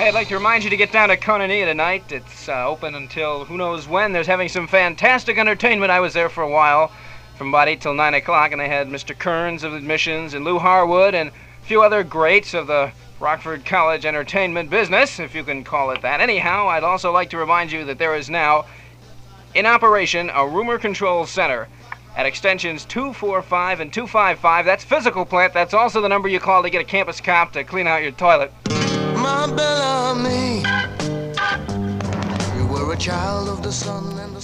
I'd like to remind you to get down to Koinonia tonight. It's open until who knows when. There's having some fantastic entertainment. I was there for a while, from about 8 till 9 o'clock, and they had Mr. Kearns of Admissions and Lou Harwood and a few other greats of the Rockford College entertainment business, if you can call it that. Anyhow, I'd also like to remind you that there is now in operation a rumor control center at extensions 245 and 255. That's Physical Plant. That's also the number you call to get a campus cop to clean out your toilet. My Bellamy, you were a child of the sun and